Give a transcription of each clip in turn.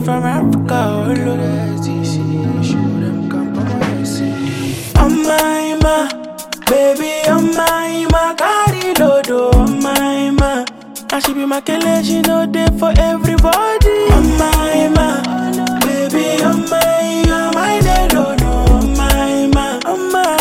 from Africa, oh look at STC. Show them come from STC. Oh my ma, baby, oh my ma, carry lodo, oh my ma. I should be my killer, she know day for everybody. Oh my ma, baby, oh my lodo, oh my ma, oh my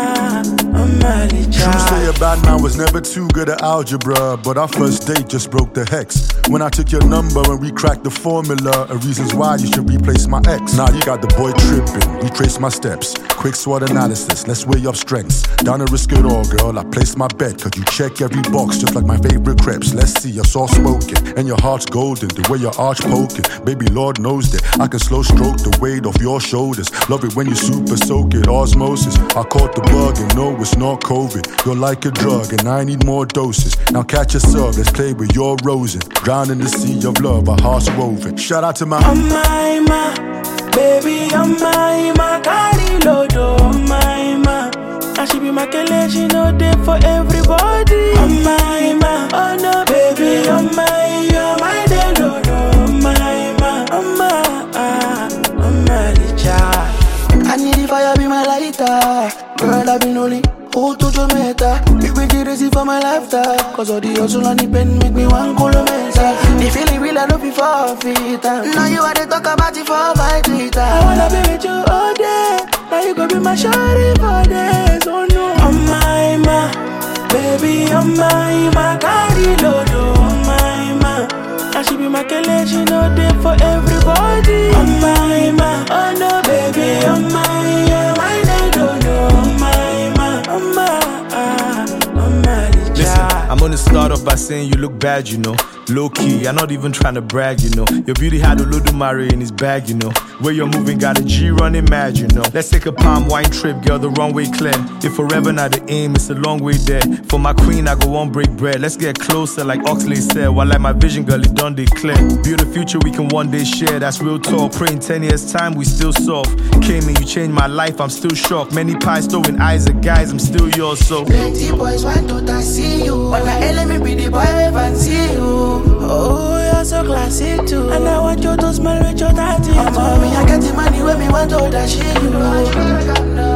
True say a bad man was never too good at algebra, but our first date just broke the hex. When I took your number and we cracked the formula of reasons why you should replace my ex. Now you got the boy tripping, retrace my steps. Quick SWOT analysis, let's weigh up strengths. Down to risk it all, girl, I placed my bet. Cause you check every box just like my favorite crepes. Let's see, you're soft spoken and your heart's golden. The way your arch poking, baby, Lord knows that I can slow stroke the weight off your shoulders. Love it when you super soak it, osmosis. I caught the bug and no, it's not COVID. You're like a drug and I need more doses. Now catch yourself, let's play with your rosing. Drown in the sea of love, our hearts woven. Shout out to my oh my ma, baby, oh my ma, carry lodo, oh my ma. I should be my killer, she know day for everybody. Oh my ma, oh no, baby, oh my lodo, oh my ma, oh my licha. I need the fire, be my lighter. Girl, I've been only who to Jamaica. You been the receipt for my lifestyle. Cause all the hustle and the pen make me one kilometer. The feeling real, I know before feet. Now you are the talk about it for my Twitter. I wanna be with you all day. Now you gon' be my shawty for days. Oh no. Oh my ma, baby, oh my ma, carry lodo, oh my ma. I should be my killer, she know day for everybody. Oh my ma, oh no, baby, oh my lodo, oh my ma, oh my Listen, I'm gonna start off by saying you look bad, you know. Low key, I'm not even trying to brag, you know. Your beauty had a Olodumare in his bag, you know. Where you're moving got a G running mad, you know. Let's take a palm wine trip, girl, the wrong way clear. If forever not the aim, it's a long way there. For my queen, I go one break bread. Let's get closer, like Oxley said. While like my vision, girl, it done declare. Build a future we can one day share, that's real talk. Praying 10 years time, we still soft. Came in, you changed my life, I'm still shocked. Many pies throwing eyes at guys, I'm still yours, so. Plenty boys want to see you. But I let me be the boy fancy you. oh, you're so classy too. And I want you to smell with your daddy. Mommy, I got the money when me want to dash you.